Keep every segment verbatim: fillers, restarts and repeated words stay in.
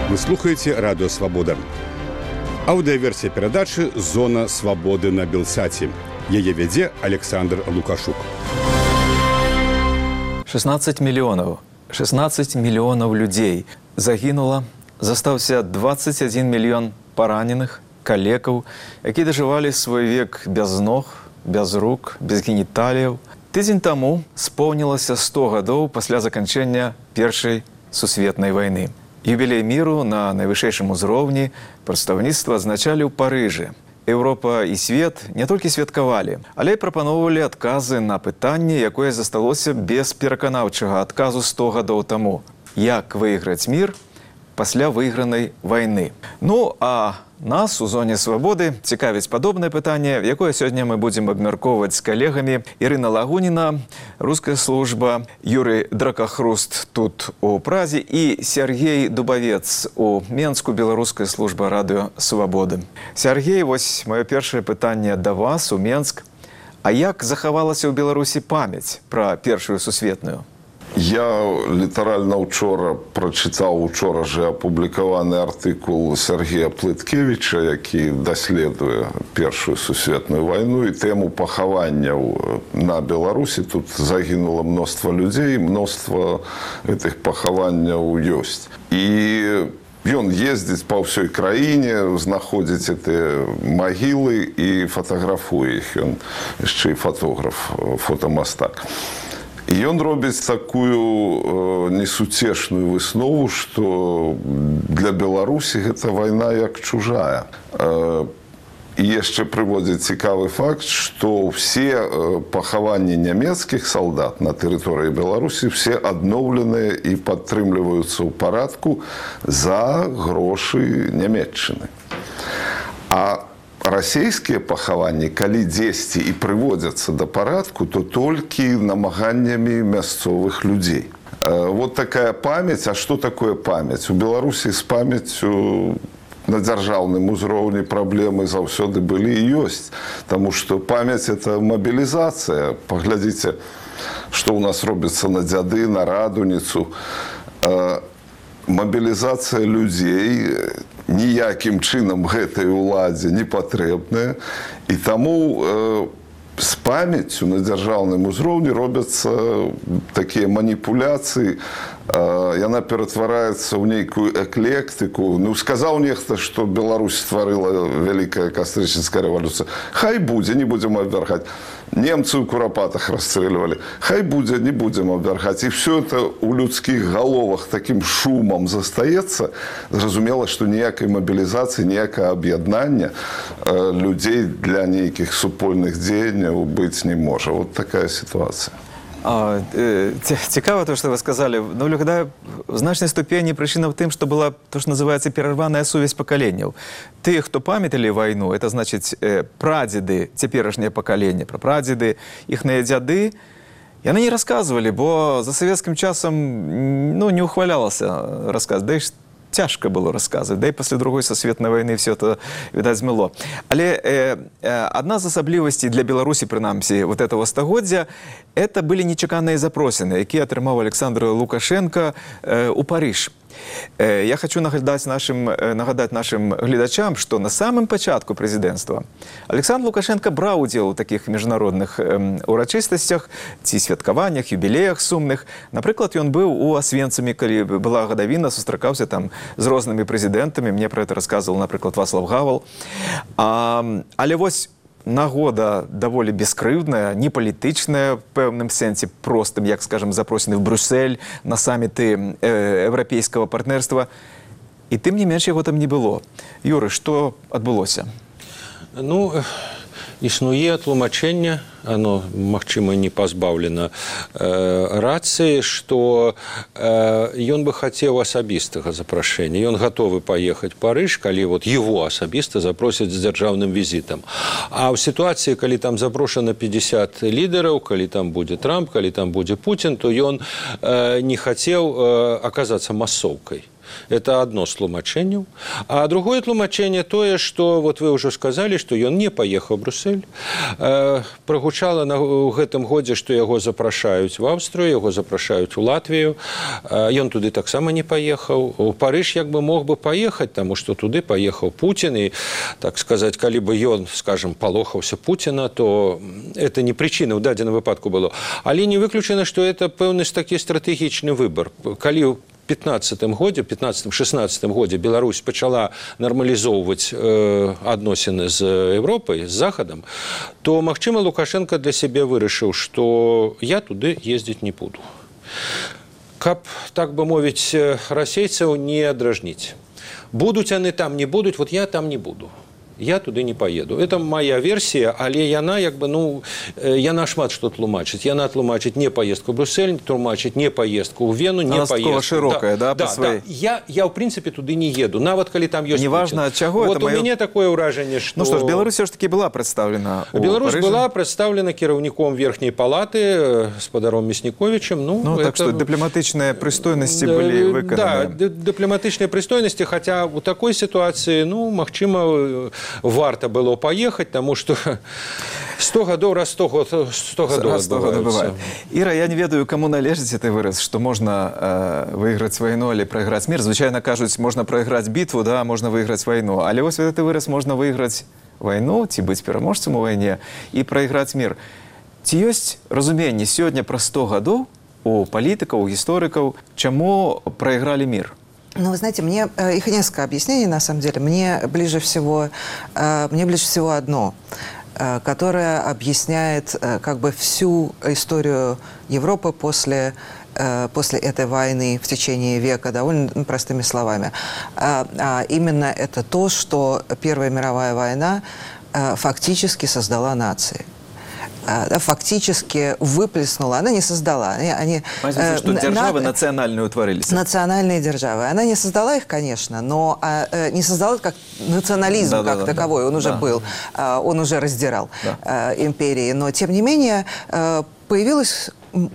Вы слухаете «Радио Свобода». Аудиоверсия передачи «Зона свободы» на Белсате. Яе вядзе Александр Лукашук. шестнадцать миллионов. шестнадцать миллионов людей загинуло. Застаўся двадцать один миллион пораненых, калекаў, які дажывалі свой век без ног, без рук, без геніталіяў. Тыдзень таму споўнілася сто гадоў пасля заканчэння Першай сусветнай вайны. Юбілей міру на найвышэйшым узроўні прадстаўніцтва адзначалі ў Парыжы. Еўропа і свет не толькі святкавалі, але і прапаноўвалі адказы на пытанне, якое засталося без пераканаўчага адказу сто гадоў таму. Як выйграць мір пасля выйгранай вайны? Ну, а нас у зоне свабоды цікавіць падобнае пытанне, якое сёння мы будзем абмяркоўваць з калегамі. Ірына Лагуніна, руская служба, Юрый Дракахруст тут у Празе і Сергей Дубавец у Менску, беларуская служба радыё Свабоды. Сергей, вось маё першае пытанне да вас у Менск. А як захавалася ў Беларусі памяць пра Першую сусветную? Я літаральна учора прачытаў учора же апублікаваны артыкул Сергея Плыткевіча, які даследуе Першую сусветную вайну і тэму пахаванняў на Беларусі. Тут загінула мноства людзей, мноства гэтых пахаванняў ёсць. І ён ездзіць па ўсёй краіне, знаходзіць гэтыя магілы і фатаграфуе іх. Ён яшчэ і фатограф, фотамастак. І ён робіць такую э, несуцешную выснову, што для Беларусі гэта вайна як чужая. Э, і яшчэ прыводзіць цікавы факт, што ўсе э, пахаванні нямецкіх салдат на тэрыторыі Беларусі все адноўленыя і падтрымліваюцца ў парадку за грошы Нямецчыны. А расійскія пахаванні, калі дзесьці і прыводзяцца да парадку, то толькі намаганнямі мясцовых людзей. Вот такая памяць. А што такое памяць? У Беларусі з памяццю на дзяржаўным узроўні праблемы заўсёды былі і ёсць. Таму што памяць – это мабілізацыя. Паглядзіце, што ў нас робіцца на дзяды, на радуніцу. Мабілізацыя людзей ніякім чынам гэтай уладзе не патрэбная. І таму э, з памяццю на дзяржаўным узроўні робяцца такія маніпуляцыі. Э, яна ператвараецца ў нейкую эклектыку. Ну, сказаў нехта, што Беларусь стварыла вялікая кастрычніцкая рэвалюцыя. Хай будзе, не будзем абвяргаць. Немцы ў курапатах расстрэльвалі. Хай будзе, не будзем абвяргаць. І все это у людскіх галовах такім шумам застаецца. Зразумела, што ніякай мабілізацыі, ніякае аб'яднання э, людзей для нейкіх супольных дзеянняў быць не можа. Вот такая ситуация. А, э, цікава то, что вы сказали. Ну, глядаю, в значнай ступені причина в тым, что была то, что называется перерваная сувязь поколенияў. Тых, хто памяталі вайну, это значит э, прадзеды, цяперашняе пакаленне, прапрадзеды, іхныя дзяды, яны не рассказывали, бо за савецкім часам ну, не ухвалялася рассказ. Да і цяжка было расказваць. Да і пасля другой сусветнай вайны все это, відаць, змыло. Але э, э, адна з асаблівасцей для Беларусі, прынамсі, вот этого стагоддзя, это былі нечаканыя запросіны, якія атрымаў Александр Лукашенко э, у Париж. Э, я хочу нагадаць нашим, э, нагадаць нашим гледачам, што на самым пачатку прэзідэнцтва Александр Лукашенко браў удзел у такіх міжнародных э, урачыстасцях ці святкаваннях, юбілеях сумных. Напрыклад, ён быў у Асвенцымі, калі была гадавіна, сустракаўся там з рознымі прэзідэнтамі. Мне пра гэта расказваў, напрыклад, Вацлав Гавал. А, але вось нагода даволі бескрыўдная, не палітычная, в пэўным сэнсе простым, як, скажем, запросены в Брюссель на саміты э, еўрапейскага партнерства. І тым не менш яго там не было. Юры, што адбылося? Ну, існуе тлумачэнне, оно, магчыма, не пазбаўлена э, рацыі, што э, ён бы хацеў асабістага запрашэння. Ён гатовы паехаць в Париж, калі вот его асабіста запросяць з дзяржаўным візітам. А ў сітуацыі, калі там запрошана пятьдесят лідараў, калі там будзе Трамп, калі там будзе Путін, то ён э, не хацеў э, аказацца масоўкай. Это одно з тлумачэнняў. А другое тлумачэнне тое, што вот вы ўжо сказалі, што ён не паехаў у Брюссель. Э, прагучала на гэтым годзе, што яго запрашаюць в Аўстрыю, яго запрашаюць у Латвію. Э, ён туды таксама не паехаў. У Парыж як бы мог бы паехаць, таму што туды паехаў Пуцін. І, так сказаць, калі бы ён, скажем, палохаўся Пуціна, то это не прычына ў дадзеным выпадку было. Але не выключана, што это пэўны такі стратэгічны выбар. Калі пятнадцатым годзе, пятнадцатым-шестнадцатым годзе Беларусь пачала нармалізоўваць э, адносіны з Европай, з Захадам, то, магчыма, Лукашенко для сябе вырашыў, што я туды ездзіць не буду. Каб, так бы мовіць, расейцаў не дражніць. Будуць яны там, не будуць, вот я там не буду. Я туды не поеду. Это моя версия, але яна, як бы, ну, яна шмат што тлумачыць. Яна тлумачыць не поездку в Брюссель, тлумачыць не поездку в Вену, не она поездку. Она широкая, да, да, по своей... да. Я, я, в принципе, туды не еду. Нават, калі там ёсць неважно от чего. Вот это у моё... меня такое ўражанне, что... Ну что ж, Беларусь все ж таки была представлена у Беларусь Парижа. была представлена кіраўніком Верхней палаты, спадаром Мясніковичем. Ну, ну это... так что дипломатичные пристойности да, были выконаны. Да, дипломатичные пристойности, хотя в такой ситуации, ну, магчыма, варта было поехать, тому что сто гадоў раз сто гадоў адбываюцца. Іра, я не ведаю, кому належыць гэты выраз, што можна э, выйграць вайну, але прайграць мір. Звычайна кажуць, можна прайграць бітву, да, можна выйграць вайну. Але вось гэты выраз можна выйграць вайну, ці быць пераможцам у вайне і прайграць мір. Ці ёсць разуменне сёння пра сто гадоў у палітыкаў, у гісторыкаў, чаму прайгралі мір? Ну, вы знаете, мне э, их несколько объяснений, на самом деле. Мне ближе всего, э, мне ближе всего одно, э, которое объясняет э, как бы всю историю Европы после, э, после этой войны в течение века, довольно простыми словами. А, а именно это то, что Первая мировая война э, фактически создала нации. Да, фактически выплеснула, она не создала. Они, они, э, что державы на, национальные утворились. Национальные державы. Она не создала их, конечно, но э, не создала как национализм да, как да, таковой. Да, он да. уже был, э, он уже раздирал да. э, империи. Но, тем не менее, э, появилась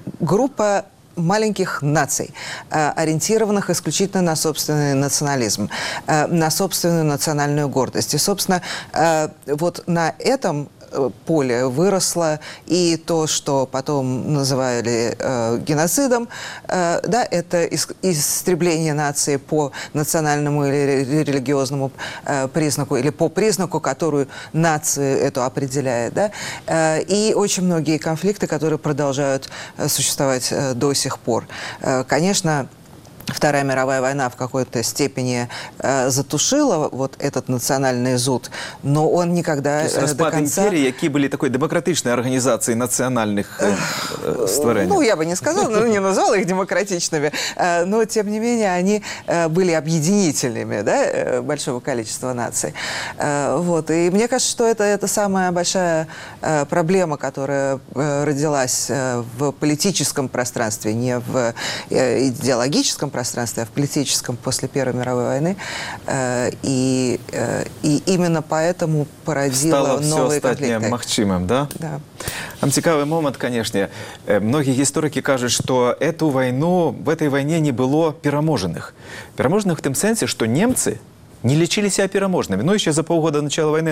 группа маленьких наций, э, ориентированных исключительно на собственный национализм, э, на собственную национальную гордость. И, собственно, э, вот на этом поле выросло и то, что потом называли э, геноцидом, э, да, это ис истребление нации по национальному или религиозному э, признаку, или по признаку, которую нацию эту определяет, да, э, и очень многие конфликты, которые продолжают э, существовать э, до сих пор. Э, конечно, Вторая мировая война в какой-то степени э, затушила вот этот национальный зуд, но он никогда То есть, э, до конца... империи, какие были такой демократичной организацией национальных э, э, створений? Ну, я бы не сказала, ну, не назвала их демократичными, э, но, тем не менее, они э, были объединительными, да, э, большого количества наций. Э, вот. И мне кажется, что это, это самая большая э, проблема, которая э, родилась э, в политическом пространстве, не в э, идеологическом пространстве, а в политическом после Первой мировой войны. Э, и, э, и именно поэтому породило новые конфликты. Стало все магчымым, да? Да. Там цікавый момент, конечно. Многие историки кажут, что эту войну, в этой войне не было пераможенных. Пераможенных в том сенсе, что немцы не лічылі себя пераможными. Но еще за полгода начала войны,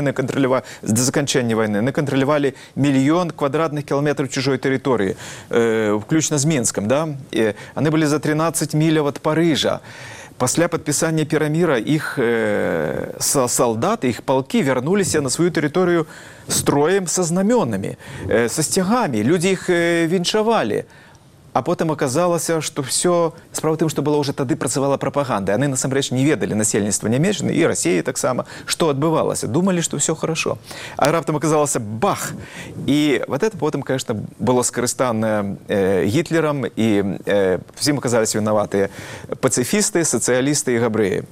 до заканчэння войны, наконтролировали миллион квадратных километров чужой территории, э, включно с Минском. Да? И они были за тринадцать миль от Парижа. После подписания перамира их э, солдаты, их полки вернулись на свою территорию строем со знаменами, э, со стягами. Люди их э, віншавали. А потом оказалось, что все... Справа в том, что была уже тогда працавала пропаганда. Они, насамрэч, не ведали насельніцтва нямецчыны, и России так само, что отбывалось. Думали, что все хорошо. А раптом оказалось бах! И вот это потом, конечно, было скористано э, Гитлером, и э, всем оказались виноваты пацифисты, социалисты и габреи.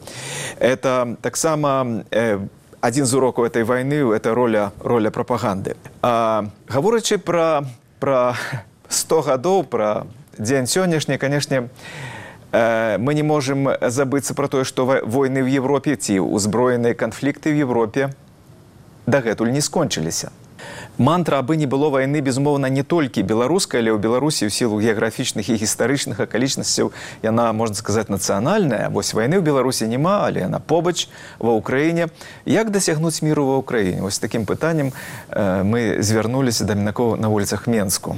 Это так само... Э, один из уроков этой войны – это роля, роля пропаганды. А, говорячи про... про сто гадоў, пра дзень сённяшні, канешне, мы не можем забыцца пра тое, што войны ў Европе ці ўзброеныя канфлікты ў Европе дагэтуль не скончыліся. Мантра «Абы не было войны», безумоўна, не толькі беларуская, але ў Беларусі ў сілу геаграфічных і гістарычных акалічнасцяў яна, можна сказаць, нацыянальная. Вось вайны ў Беларусі няма, але яна побач ва Ўкраіне. Як дасягнуць міру ва Ўкраіне? Вось такім пытаннем э, мы звярнуліся да мінакоў на вуліцах Менску.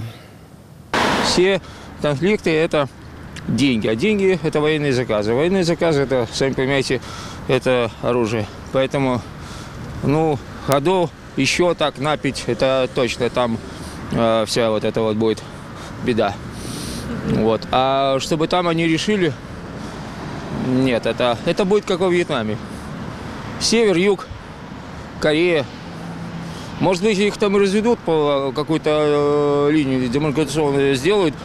Все конфликты – это деньги, а деньги – это военные заказы. Военные заказы – это, сами понимаете, это оружие. Поэтому, ну, ходов еще так напить, это точно там э, вся вот эта вот будет беда. Вот. А чтобы там они решили, нет, это, это будет как во Вьетнаме. Север, юг, Корея. Может быть, их там разведут по какой-то э, линии демаркационную сделают,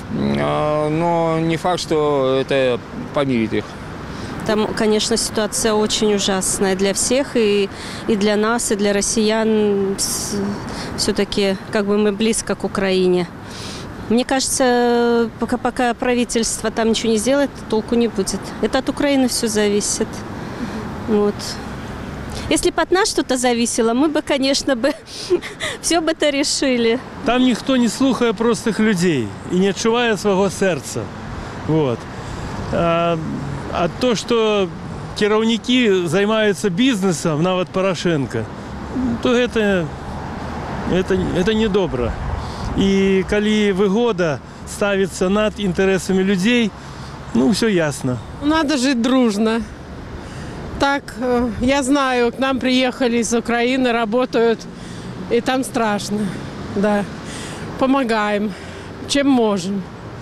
э, но не факт, что это помирит их. Там, конечно, ситуация очень ужасная для всех, и, и для нас, и для россиян. Все-таки как бы мы близко к Украине. Мне кажется, пока, пока правительство там ничего не сделает, толку не будет. Это от Украины все зависит. Вот. Если бы от нас что-то зависело, мы бы, конечно, бы все бы это решили. Там никто не слухає простых людей и не отчувает своего сердца. Вот. А, а то, что кіраўнікі займаются бизнесом, нават Порошенко, то это, это, это недобро. И коли выгода ставится над интересами людей, ну, все ясно. Надо жить дружно. Так, я знаю, к нам приехали из Украины, работают, и там страшно, да. Помогаем, чем можем.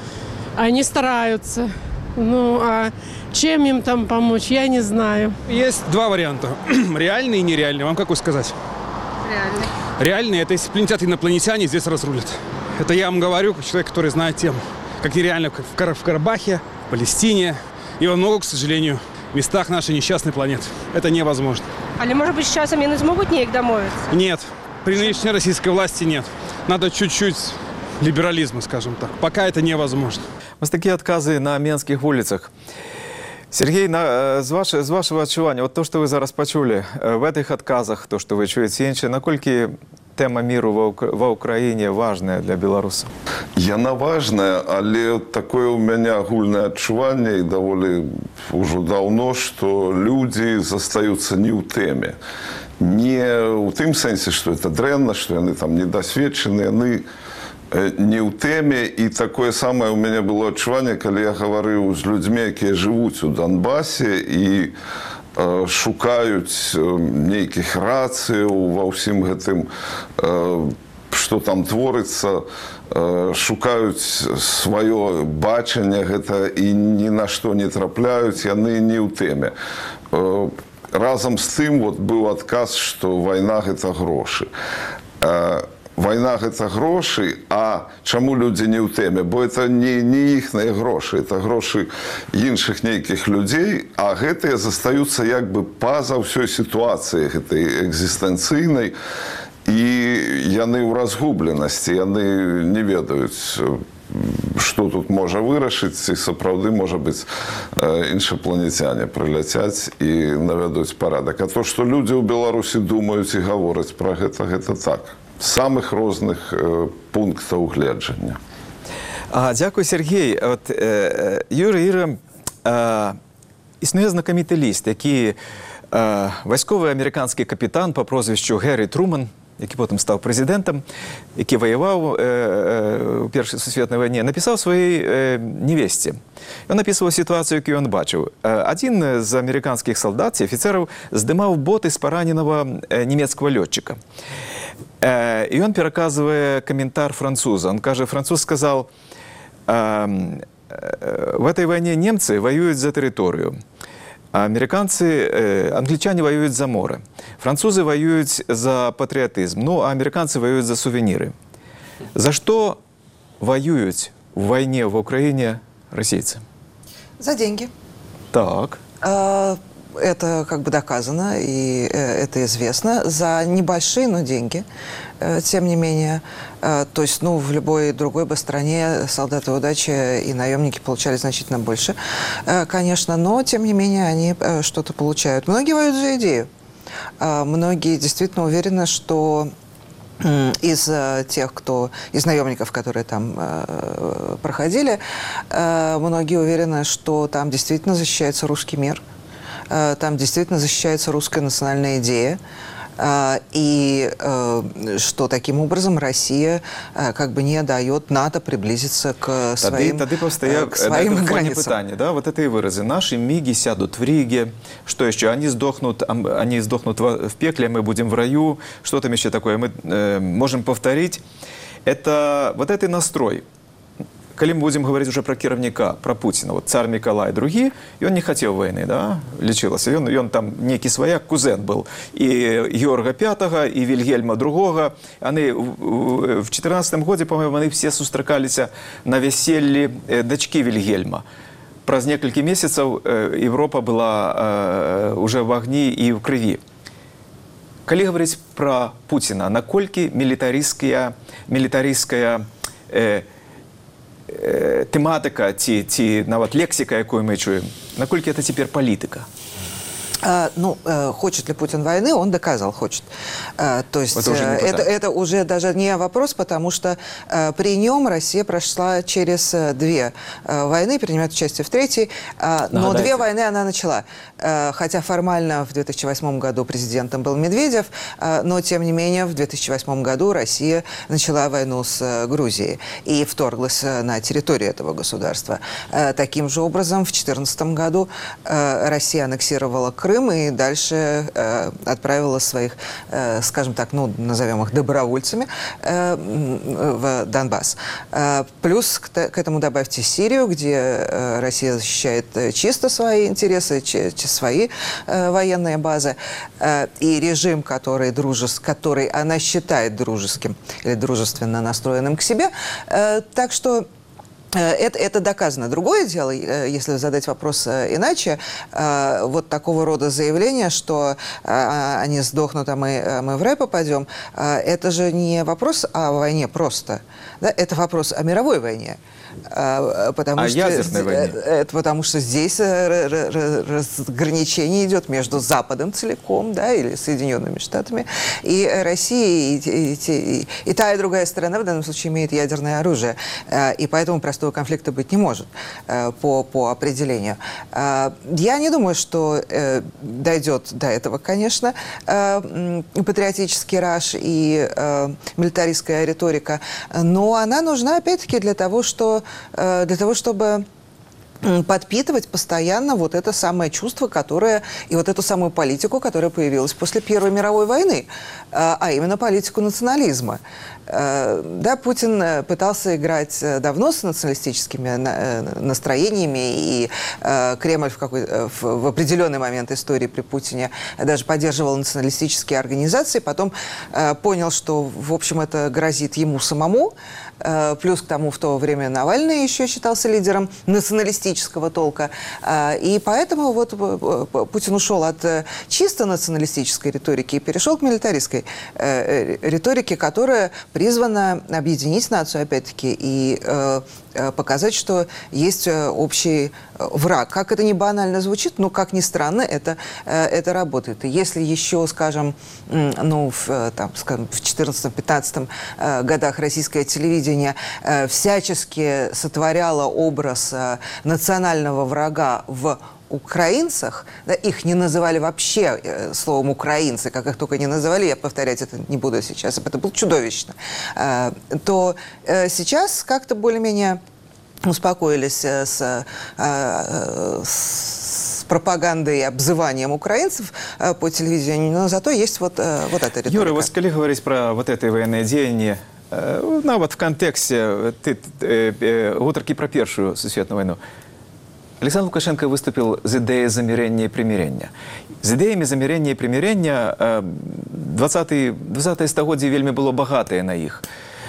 Они стараются. Ну, а чем им там помочь, я не знаю. Есть два варианта. Реальный и нереальный. Вам какой сказать? Реально. Реальный – это если прилетят инопланетяне, здесь разрулят. Это я вам говорю, как человек, который знает тему. Как нереально в, Кар- в Карабахе, в Палестине и во много, к сожалению, местах нашей несчастной планеты. Это невозможно. Але, может быть, сейчас они не смогут неяк домовиться? Нет. При нынешней российской власти нет. Надо чуть-чуть либерализма, скажем так. Пока это невозможно. Ось такі адкази на менскіх вулицах. Сергей, на, з, ваш, з вашего адчування, от то, що ви зараз почули, в этих отказах, то, що ви чуєте інше, наколькі тема міру в Україні важная для білорусів? Яна важная, але такое у мяне агульнае адчуванне і даволі ўжо даўно, што людзі застаюцца не ў тэме. Не ў тым сэнсе, што это дрэнна, што яны там недасведчаны, яны не ў тэме. І такое самае у мяне было адчуванне, калі я гаварыў з людзьмі, якія жывуць у Донбасе і э, шукаюць нейкіх рацыяў ва ўсім гэтым, э, што там творыцца, э, шукаюць сваё бачанне гэта і ні на што не трапляюць, яны не ў тэме. Э, разам з тым вот, быў адказ, што вайна гэта грошы. Э, Вайна – гэта грошы, а чаму людзі не ў тэме? Бо это не, не іхныя грошы, это грошы іншых нейкіх людзей, а гэтыя застаюцца як бы па-за ўсёй сітуацыі гэтай экзістэнцыйнай, і яны ў разгубленасці, яны не ведаюць, што тут можа вырашыць, і сапраўды, можа быць, іншапланетяне прыляцяць і навядуць парадак. А то, што людзі ў Беларусі думаюць і гавораць пра гэта, гэта так. Самых розных э, пунктаў гледжання. А, дзякуй, Сергей. От, э, Юра, Юра, э, існуе знакаміты ліст, які э, вайсковы амерыканскі капітан па прозвішчу Гэрі Труман, які потым стаў прэзідэнтам, які ваяваў э, э, у Першай сусветнай вайне, напісаў сваёй э, невесце. Ён напісваў сітуацыю, якую ён бачыў. Адзін з амерыканскіх салдат ці афіцэраў здымаў боты з параненага э, нямецкага лётчыка. И он переказывает комментарий француза. Он кажет, француз сказал, в этой войне немцы воюют за территорию, а американцы, англичане воюют за море, французы воюют за патриотизм, ну, а американцы воюют за сувениры. За что воюют в войне в Украине российцы? За деньги. Так. А, это как бы доказано, и это известно. За небольшие, но деньги, тем не менее. То есть, ну, в любой другой бы стране солдаты удачи и наемники получали значительно больше, конечно, но, тем не менее, они что-то получают. Многие воюют за идею. Многие действительно уверены, что из тех, кто, из наемников, которые там э, проходили, э, многие уверены, что там действительно защищается русский мир, э, там действительно защищается русская национальная идея, э, и э, что таким образом Россия э, как бы не дает НАТО приблизиться к своим, тады, тады э, к своим границам. Питание, да? Вот это и выразы. Наши миги сядут в Риге, что еще? Они сдохнут, они сдохнут в пекле, мы будем в раю. Что там еще такое? Мы э, можем повторить. Это вот этот настрой. Когда мы будем говорить уже про кіраўніка, про Путина, вот царь Николай и другие, и он не хотел войны, да, лечился. И он, и он там некий свояк, кузен был. И Георга Пятого, и Вильгельма Другого. Они в четырнадцатом году, по-моему, они все сустракались на веселье дочки Вильгельма. Праз несколько месяцев Европа была уже в огне и в крови. Когда говорить про Путина, накольки милитаристская, милитаристская э, э, тематика, ті, ті, нават лексика, якую мы чуем, накольки это теперь политика? А, ну, э, хочет ли Путин войны, он доказал, хочет. А, то есть это, это, это уже даже не вопрос, потому что э, при нем Россия прошла через две э, войны, принимает участие в третьей, э, но Нагадайте. две войны она начала. Э, хотя формально в две тысячи восьмом году президентом был Медведев, э, но тем не менее в две тысячи восьмом году Россия начала войну с э, Грузией и вторглась э, на территорию этого государства. Э, таким же образом в две тысячи четырнадцатом году э, Россия аннексировала Крым, и дальше э, отправила своих, э, скажем так, ну, назовем их добровольцами э, в Донбасс. Э, плюс к, к этому добавьте Сирию, где э, Россия защищает чисто свои интересы, ч, ч, свои э, военные базы. Э, и режим, который, дружес, который она считает дружеским или дружественно настроенным к себе. Э, так что Это, это доказано. Другое дело, если задать вопрос иначе, вот такого рода заявление, что они сдохнут, а мы, мы в рай попадем, это же не вопрос о войне просто. Да? Это вопрос о мировой войне. Потому а что, ядерной войне? Это потому что здесь разграничение идет между Западом целиком, да, или Соединенными Штатами, и Россией. И, и, и, и та, и другая сторона в данном случае имеет ядерное оружие. И поэтому простого конфликта быть не может по, по определению. Я не думаю, что дойдет до этого, конечно, патриотический раж и милитаристская риторика, но она нужна, опять-таки, для того, что для того, чтобы подпитывать постоянно вот это самое чувство, которое, и вот эту самую политику, которая появилась после Первой мировой войны, а именно политику национализма. Да, Путин пытался играть давно с националистическими настроениями, и Кремль в, какой, в определенный момент истории при Путине даже поддерживал националистические организации, потом понял, что, в общем, это грозит ему самому. Плюс к тому, в то время Навальный еще считался лидером националистического толка. И поэтому вот Путин ушел от чисто националистической риторики и перешел к милитаристской риторике, которая призвана объединить нацию, опять-таки, и показать, что есть общий враг. Как это не банально звучит, но, как ни странно, это, это работает. И если еще, скажем, ну, в, там, скажем, в четырнадцатом-пятнадцатом годах российское телевидение всячески сотворяло образ национального врага в украинцах, да, их не называли вообще э, словом украинцы, как их только не называли, я повторять это не буду сейчас, это было чудовищно, э, то э, сейчас как-то более-менее успокоились э, с, э, с пропагандой и обзыванием украинцев э, по телевидению, но зато есть вот, э, вот эта риторика. Юра, вы сказали говорить про вот это военное деяние, э, ну вот в контексте ты, э, э, гутарки про Первую сусветную войну. Александр Лукашенко выступил з ідеєю замирення і примирення. З ідеями замирення і примирення двадцятое стагоддзе вельмі было багатае на іх.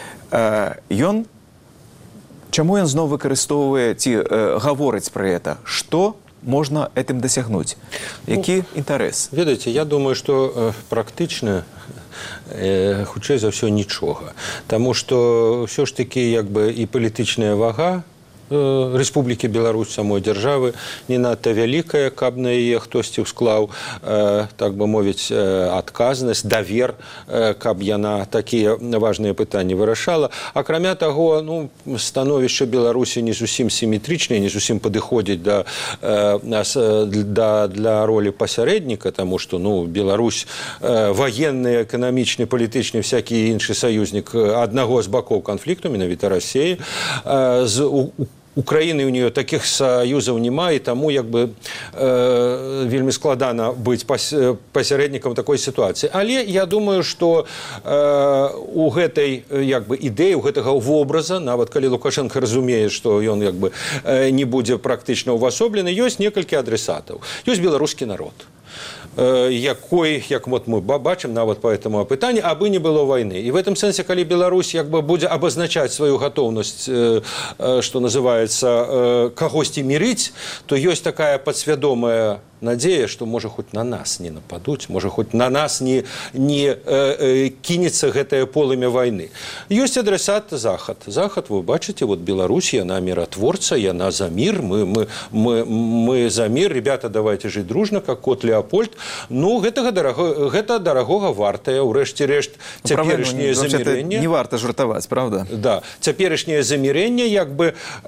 Ён, чаму ён зноў выкарыстоўвае ці гаворыць пра гэта? Што можна этим дасягнуць? Які ну, інтарэс? Ведаеце, я думаю, што практычна э, хутчэй за ўсё нічога. Таму што ўсё ж такі як бы і палітычная вага э, Республики Беларусь, самой державы, не надто вялікая, каб на яе хтосьці ўсклаў, э, так бы мовіць, э, адказнасць, давер, э, каб яна такія важныя пытанні вырашала. Акрамя таго, ну, становішча Беларусі не зусім сіметрычнае, не зусім падыходзіць да, э, да, для ролі пасярэдніка, таму што, ну, Беларусь э, ваенны, эканамічны, палітычны, всякі іншы саюзнік аднаго з бакоў канфлікту, менавіта Расіі, э, з у, Украины у нее таких союзов нема, и тому як бы э, вельмі складана быть пас, пасярэднікам такой ситуации. Але я думаю, что э, у гэтай як бы ідэі, у гэтага вобраза, нават калі Лукашенко разумее, что ён як бы э, не будзе практычна увасоблены, ёсць некалькі адресатаў. Ёсць беларускі народ, якой, як вот мы бачым нават по этому пытанню, абы не было войны. И в этом сэнсе, калі Беларусь як бы будзе абазначаць сваю гатоўнасць, что называется, кагосьці мірыць, то ёсць такая подсвядомая надея, что, можа, хоть на нас не нападуць, можа, хоть на нас не, не э, э, кинется гэтае полымя войны. Ёсць адресат Захад. Захад, вы бачыце, вот Беларусь, яна миротворца, яна за мир, мы, мы, мы, мы за мир, ребята, давайте жить дружно, как кот Леопольд. Ну, гэтага дараго, гэта дарагога вартае, ўрэшце рэшт, цяперашняе ну, замірэнне. Не варта жартаваць, правда? Да, цяперашняе замірэнне, як бы, э,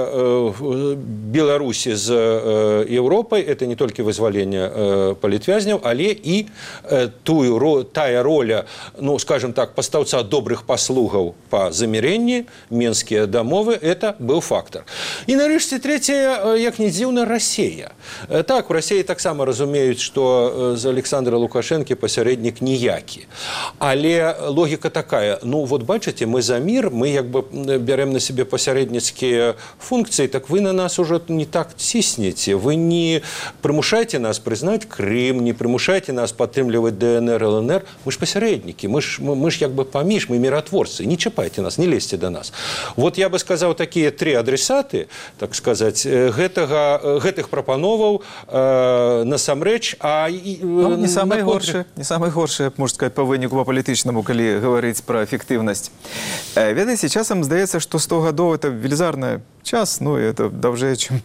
э, Беларусі з э, Европой, это не только вызвалення э, палітвязняў, але і э, тую, ро, тая роля, ну, скажем так, пастаўца добрых паслугаў па замірэнні, менскія дамовы, это быў фактор. І нарэшце трэцяе, як не дзіўна, Расія. Э, так, у Расіі таксама разумеюць, што э, з Александра Лукашэнкі пасярэднік ніякі. Але логіка такая, ну, вот бачыце, мы за мир, мы як бы бярэм на себе пасярэдніцкія функцыі, так вы на нас уже не так ціснеце, вы не прымушаеце нас признать Крым, не примушайте нас подтримливать ДНР, ЛНР. Мы ж посередники, мы ж, мы, мы ж як бы поміж, мы миротворцы. Не чапайте нас, не лезьте до нас. Вот я бы сказал, такие три адресаты, так сказать, гэтага, гэтых прапановаў э, насамрэч, а ну, не самые горшие, не самые горшие, можно сказать, по выніку по палітычнаму, калі говорить про эффективность. Э, ведаеце, часам здаецца, что сто гадоў это велізарная час, ну, это даўжэй, чым,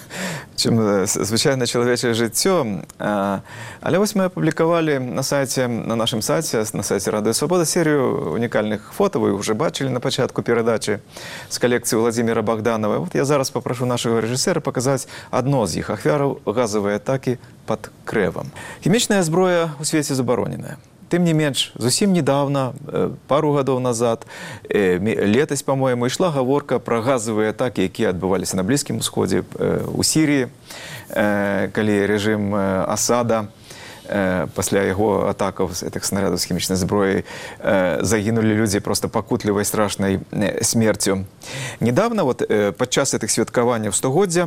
чым звычайна чалавечае жыццё. Але вось мы апублікавалі на сайце, на нашым сайце, на сайце Радыё Свабода серію унікальных фота, вы уже бачылі на пачатку перадачы з калекцыі Владзіміра Богданова. Вот я зараз папрошу нашага рэжысэра паказаць адно з іх ахвяраў газавай атакі пад Крэвам. Хімічная зброя ў свеце забароненая. Тым не менш, зусім недавно, пару гадоў назад, летась, по-моему, ішла гаворка пра газавыя атакі, якія адбываліся на Блізкім Усходзе, у Сіріі, калі рэжым Асада пасля яго атакаў гэтых снарядаў з хімічнай зброяй загінулі людзі просто пакутлівай страшнай смерцю. Недавно, вот, падчас гэтых святкаванняў стагоддзя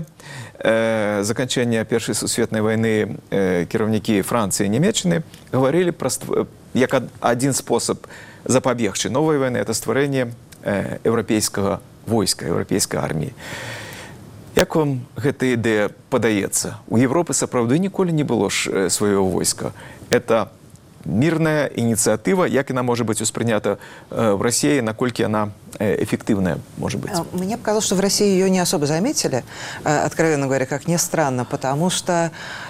заканчэння Першай сусветнай вайны кіраўнікі Францыі і Нямецчыны гаварылі пра як адзін спосаб запабегчы новай вайны — это стварэнне еўрапейскага войска, еўрапейскай арміі. Як вам гэта ідэя падаецца? У Европы сапраўды ніколі не было ж сваёго войска. Это мирная инициатива, як она может быть успринята в России, накольки она эффективная может быть? Мне показалось, что в России ее не особо заметили, откровенно говоря, как ни странно, потому что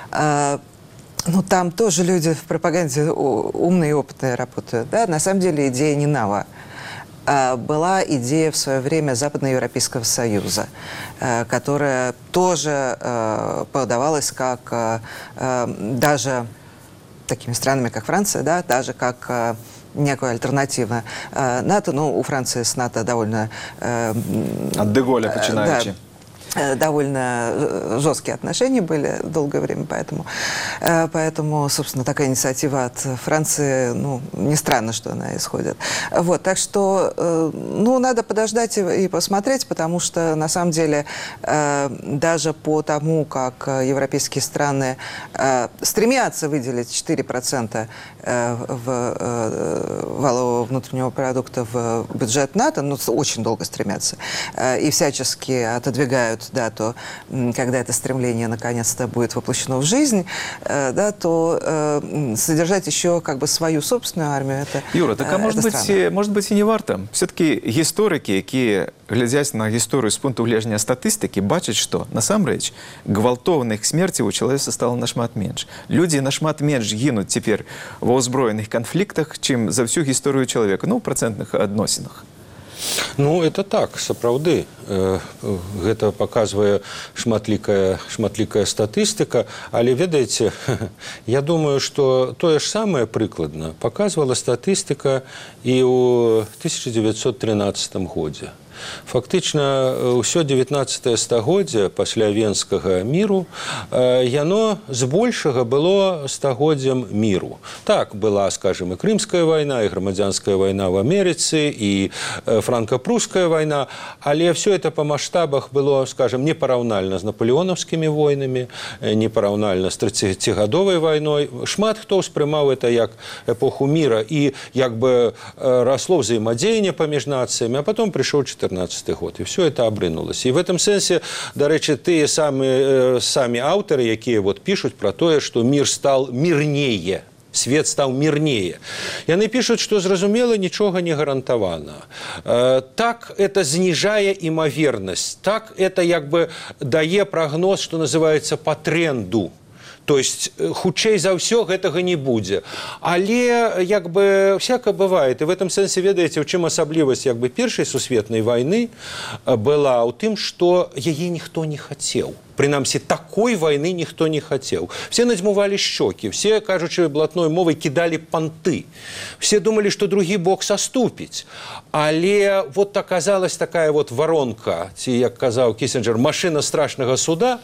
ну, там тоже люди в пропаганде умные и опытные работают. Да? На самом деле идея не нова. Была идея в свое время Западноевропейского Союза, которая тоже подавалась как даже такими странами, как Франция, да, даже как некая альтернатива НАТО. Ну, у Франции с НАТО довольно... От де Голля начинаючи. Да, довольно жесткие отношения были долгое время, поэтому, поэтому, собственно, такая инициатива от Франции, ну, не странно, что она исходит. Вот, так что, ну, надо подождать и посмотреть, потому что, на самом деле, даже по тому, как европейские страны стремятся выделить четыре процента валового внутреннего продукта в бюджет НАТО, ну, очень долго стремятся, и всячески отодвигают да, то когда это стремление наконец-то будет воплощено в жизнь, э, да, то э, содержать еще как бы свою собственную армию, это Юра, так а может быть, может быть и не варто? Все-таки историки, які глядять на історію з пункту гледжання статистики, бачать, що насамрэч гвалтованих смерців у чалавецтва стало нашмат менш. Людзі нашмат менш гінуць цяпер ва ўзброеных канфліктах, чым за всю гісторыю чалавека, ну, ў працэнтных адносінах. Ну, это так, сапраўды. Гэта паказвае шматлікая, шматлікая статыстыка, але, ведаеце, я думаю, што тое ж самае прыкладна паказвала статыстыка і ў тысяча дзевяцьсот трынаццатым годзе. Фактычна, ўсё дзевятнаццатае стагоддзе пасля Венскага міру, яно збольшага было стагоддзям міру. Так, была, скажем, і Крымская вайна, і грамадзянская вайна в Амерыцы, і франка-пруская вайна, але все это па маштабах было, скажем, непараўнальна з напалеонаўскімі войнамі, непараўнальна з трыццацігадовай вайной. Шмат хто ўспрымаў это як эпоху міра, і як бы расло ўзаемадзеянне паміж нацыямі, а потом прыйшоў четырнадцатый год, и все это обрынулось. И в этом сенсе, до речи, ты сами, сами авторы, якія вот пишут про то, что мир стал мирнее, свет стал мирнее. Яны пишут, что, зразумела, ничего не гарантовано. Так это знижая имоверность, так это как бы дае прогноз, что называется, по тренду. То есть, хутчэй за ўсё гэтага не будзе. Але, як бы, всяко бывает. И в этом сенсе, ведаеце, у чым асаблівасць, як бы, першай сусветнай вайны была ў тым, што яе ніхто не хацеў. Прынамсі, такой вайны ніхто не хацеў. Все надзьмувалі шчокі, все, кажучы блатной мовай, кідалі панты. Все думалі, што другі бок саступіць. Але вот аказалась такая вот воронка, ці, як казаў Кісінджер, машина страшнага суда,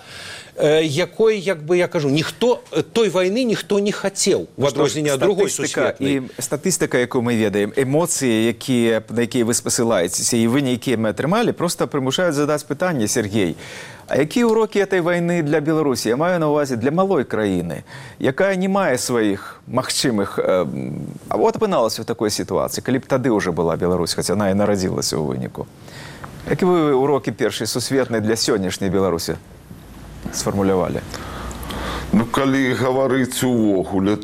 якой, як бы я кажу, ніхто, той вайны ніхто не хацеў, в адрозненне ад другой сусветнай. І статыстыка, якую мы ведаем, эмоцыі, якія, на якія вы спасылаецеся, і вынікі, якія мы атрымалі, просто прымушаюць задаць пытанне, Сергей, а якія урокі этой вайны для Беларусі? Я маю на ўвазе для малой краіны, якая не мае сваіх магчымых... Э, а вот апыналася ў такой сітуацыі, калі б тады ўжо была Беларусь, хоць яна і нарадзілася ў выніку. Які вы урокі першай сусветнай для сённяшняй Беларусі сфармулявалі? Ну, калі гаварыць увогуле,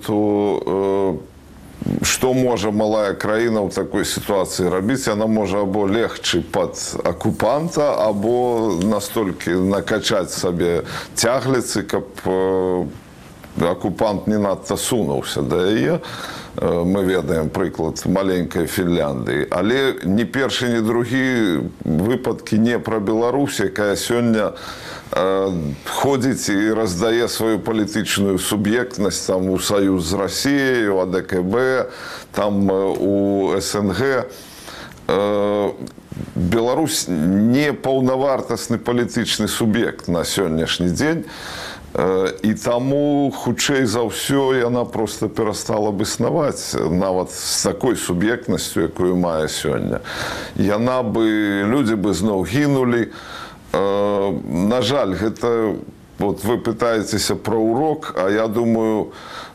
то э, што можа малая краіна ў такой сітуацыі рабіць? Яна можа або легчы пад акупанта, або настолькі накачаць сабе цягліцы, каб э, акупант не надта сунуўся да яе. Мы ведаем прыклад маленькай Фінляндыі. Але ні першы, ні другі выпадкі не пра Беларусь, якая сёння э, ходзіць і раздае сваю палітычную суб'ектнасць там у саюз з Расіяй, у А Дэ Ка Бэ, там у Эс Эн Гэ. Э, Беларусь не паўнавартасны палітычны суб'ект на сённяшні дзень. І таму, хутчэй за ўсё, яна проста перастала б існаваць, нават з такой суб'ектнасцю, якую мае сёння. Яна бы, людзі бы зноў гінулі. На жаль, гэта, вот вы пытаецеся пра урок, а я думаю,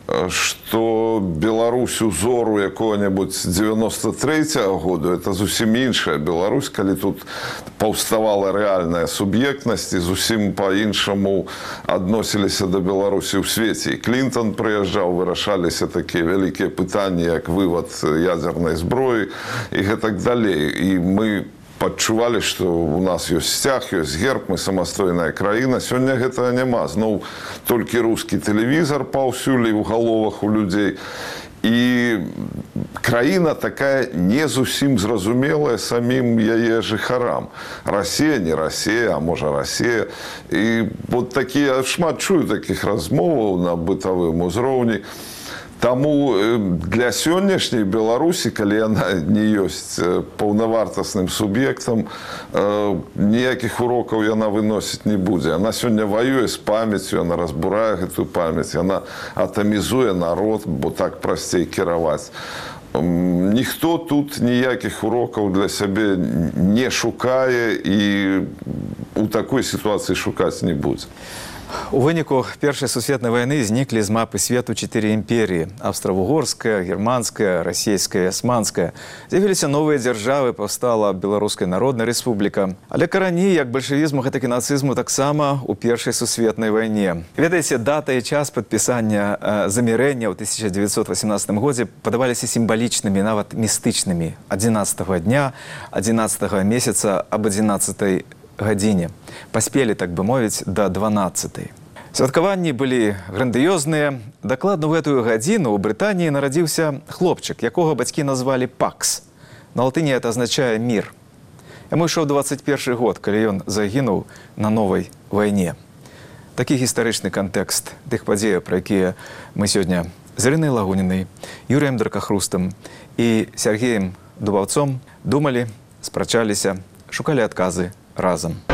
што Беларусь узору якога-небудзь дзевяноста трэцяга году, это зусім іншая Беларусь, калі тут паўставала рэальная суб'ектнасць і зусім па-іншаму адносіліся да Беларусі ў свеце. І Клінтон прыязджаў, вырашаліся такія вялікія пытанні, як вывад ядзернай зброі і гэтак далей. І мы адчувалі, што у нас ёсць сцяг, ёсць герб, мы самастойная краіна. Сёння гэтага няма. Зноў толькі рускі тэлевізар паўсюль і ў галовах у людзей. І краіна такая не зусім зразумелая самім яе жыхарам. Расія, не Расія, а можа Расія. І вот такія, шмат чую такіх размоваў на бытавым узроўні. Таму для сённяшняй Беларусі, калі яна не ёсць паўнавартасным суб'ектам, ніякіх урокаў яна выносіць не будзе. Яна сёння ваюе з памяццю, яна разбурае гэтую памяць, яна атамізуе народ, бо так прасцей кіраваць. Ніхто тут ніякіх урокаў для сябе не шукае і ў такой сітуацыі шукаць не будзе. У выніку Першай сусветнай вайны зніклі з мапы свету чатыры імперіі: аўстра-вугорская, германская, расійская, асманская. З'явіліся новыя дзяржавы, паўстала Беларуская Народная Рэспубліка. Але карані як бальшавізму, гэтак і нацызму таксама ў Першай сусветнай вайне. Ведаеце, дата і час падпісання э, замірэння ў тысяча дзевяцьсот васемнаццатым годзе падаваліся сімвалічнымі, нават містычнымі. адзінаццатага дня, адзінаццатага месяца аб адзінаццатай гадзіне. Паспелі, так бы мовіць, да дванаццатай. Святкаванні былі грандыёзныя. Дакладна ў гэтую гадзіну ў Брытаніі нарадзіўся хлопчык, якога бацькі назвалі Пакс. На латыні это азначае мір. Яму ішоў дваццаць першы год, калі ён загінуў на новай вайне. Такі гістарычны кантэкст тых падзеяў, пра якія мы сёння з Ірынай Лагунінай, Юрыем Дракахрустам і Сергеем Дубаўцом думалі, спрачаліся, шукалі адказы разам.